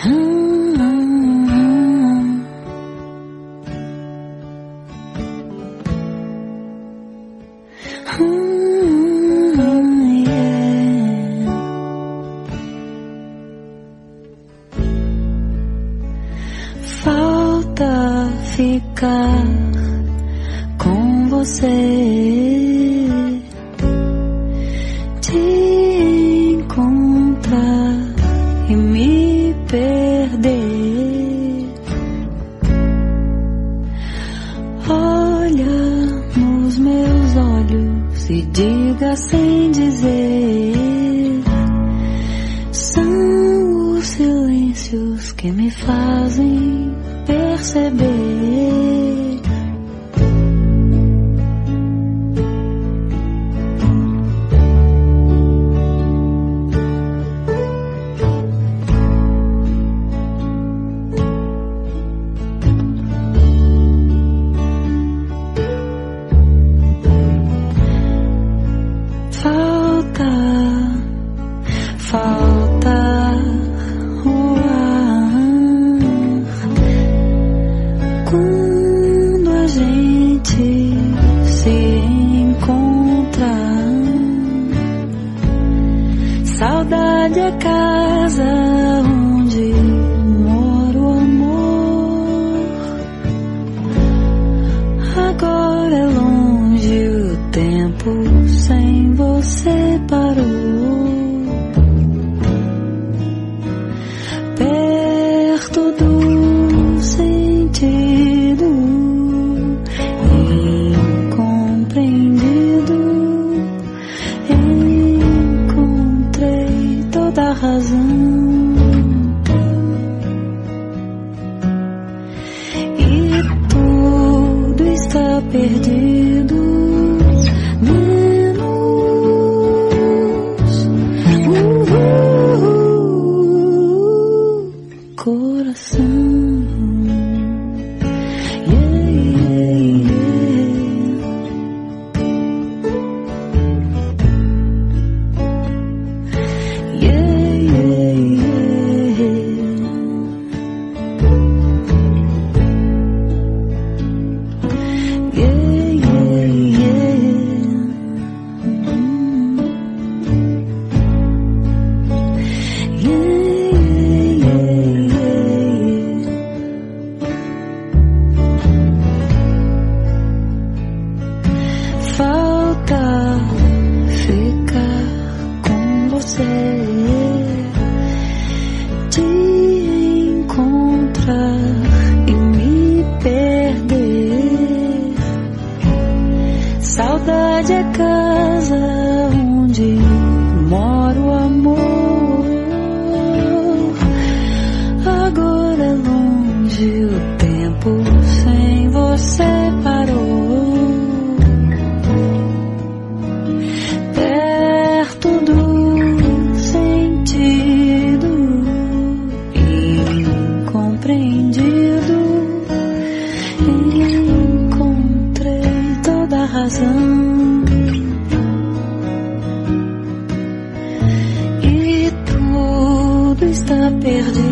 Falta ficar com você, te encontrar e me perder. Olha nos meus olhos e diga sem dizer: são os silêncios que me fazem perceber. Falta o ar quando a gente se encontra. Saudade é casa onde mora o amor. Agora é longe o tempo, sem você parou. Perto do sentido, incompreendido, encontrei toda a razão. E tudo está perdido, coração. Yeah, yeah, yeah. Yeah, yeah, yeah. Yeah, yeah, yeah. Yeah. Falta ficar com você, te encontrar e me perder. Saudade é casa onde mora o amor. Agora é longe o tempo, sem você parou. Encontrei toda a razão. E tudo está perdido.